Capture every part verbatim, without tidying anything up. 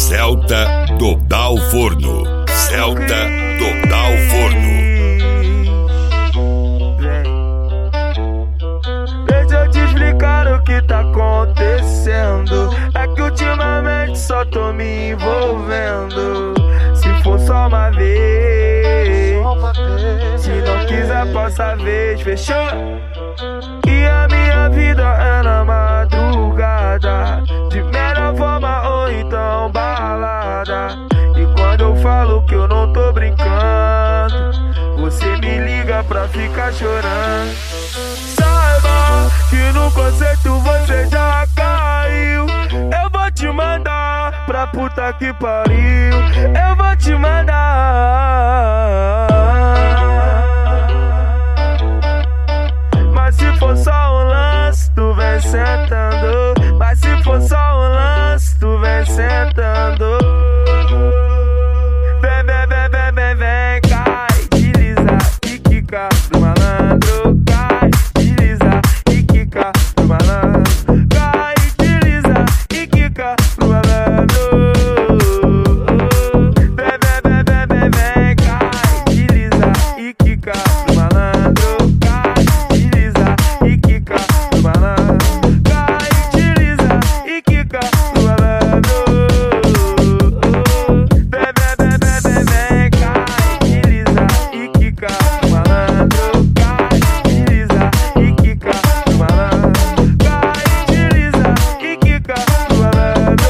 Celta do Dal Forno. Celta do Dal Forno. Deixa eu te explicar o que tá acontecendo. É que ultimamente só tô me envolvendo. Se for só uma vez, se não quiser passa a vez, fechou? E a minha vida é na madrugada, de melhor forma ou então balada. E quando eu falo que eu não tô brincando, você me liga pra ficar chorando. Saiba que no conceito você já caiu. Eu vou te mandar pra puta que pariu. Eu vou te mandar. Mas se for só um lance, tu vem sentando. Mas se for só um lance, tu vem sentando. Vem, vem, vem, vem, vem, vem, cai, desliza e quica do malandro. Cai, desliza e quica do malandro. Cai, desliza e quica do malandro. Vem, vem, vem, vem, vem, vem, cai, desliza e quica do malandro. Cai, desliza e quica do malandro. Cai, desliza e quica do malandro. Vem, vem, vem, vem, vem, vem, cai, desliza e quica do malandro. Cai, desliza e quica do malandro. Cai, desliza e quica do malandro.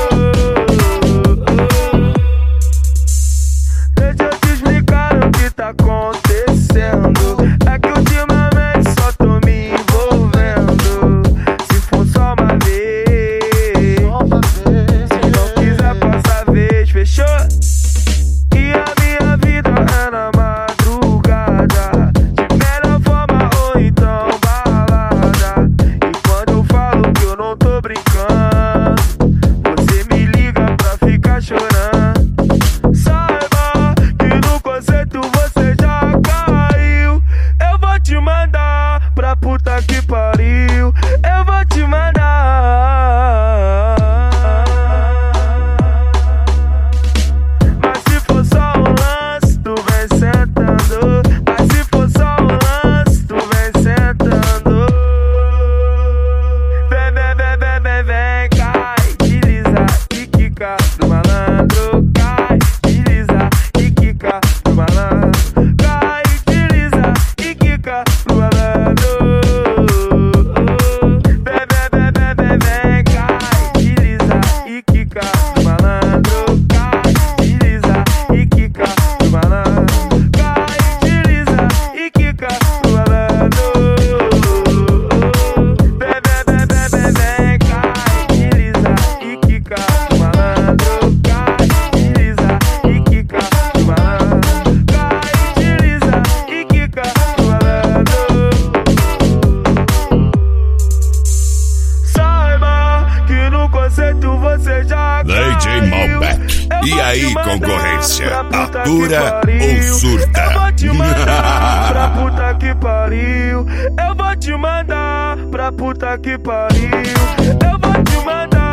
Deixa eu te explicar o que tá acontecendo. É que ultimamente só tô me envolvendo. Se for só uma vez, se não quiser passa a vez, fechou? E a minha vida é na madrugada, de melhor forma ou então balada. E quando eu falo que eu não tô brincando, você me liga pra ficar chorando. Saiba que no conceito você já caiu. Eu vou te mandar pra puta que pariu. Eu vou te mandar. Mas se for só um lance, tu vem sentando. Mas se for só um lance, tu vem sentando. Vem, vem, vem, vem, vem, vem, cai, desliza e quica do malandro. Cai, desliza e quica do malandro. Cai, desliza e quica do malandro. Vem, vem, vem, vem, vem, vem, cai, desliza e quica do malandro. Cai, desliza e quica do malandro. Cai, desliza e quica do malandro. Vem, vem, vem, vem, vem, vem, cai, desliza e quica do malandro. Cai, desliza e quica do malandro. Cai, desliza e quica do malandro. Saiba que no conceito você já D J caiu. Malbec. Eu E vou aí, te mandar concorrência? pra puta que Atura pariu. ou surta? Eu vou te mandar pra puta que pariu. Eu vou te mandar pra puta que pariu. Eu vou te mandar.